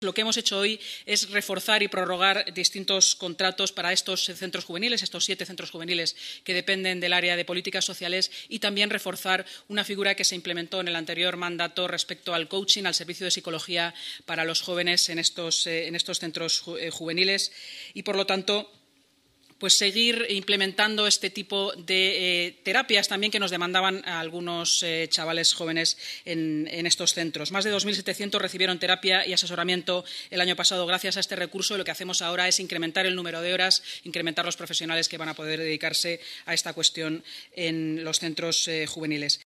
Lo que hemos hecho hoy es reforzar y prorrogar distintos contratos para estos centros juveniles, estos 7 centros juveniles que dependen del área de políticas sociales, y también reforzar una figura que se implementó en el anterior mandato respecto al coaching, al servicio de psicología para los jóvenes en estos centros juveniles y, por lo tanto, pues seguir implementando este tipo de terapias también que nos demandaban a algunos chavales jóvenes en estos centros. Más de 2.700 recibieron terapia y asesoramiento el año pasado gracias a este recurso, y lo que hacemos ahora es incrementar el número de horas, incrementar los profesionales que van a poder dedicarse a esta cuestión en los centros juveniles.